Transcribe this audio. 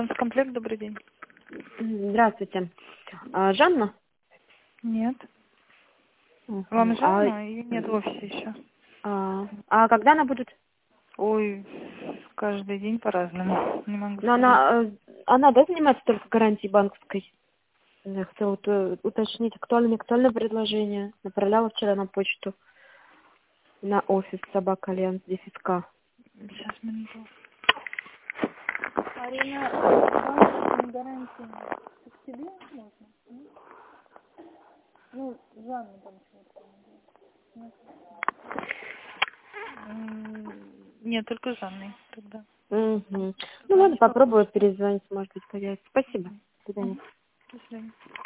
Комплект, добрый день. Здравствуйте. Жанна? Нет. Мгм. Вам Жанна? Ее нет в офисе еще. А когда она будет? Ой, каждый день по-разному. Не могу Ну, сказать. она да, занимается только гарантией банковской? Я хотела уточнить актуальное предложение. Направляла вчера на почту на офис собака Альянс ДФСК. Сейчас, минуту. Арина, банковская гарантия. Это к тебе можно? М? Ну, Жанна там чего-то. Нет. Нет, только Жанной тогда. Угу. Ну ладно, попробую перезвонить, может быть, появится. Спасибо. До свидания. До свидания.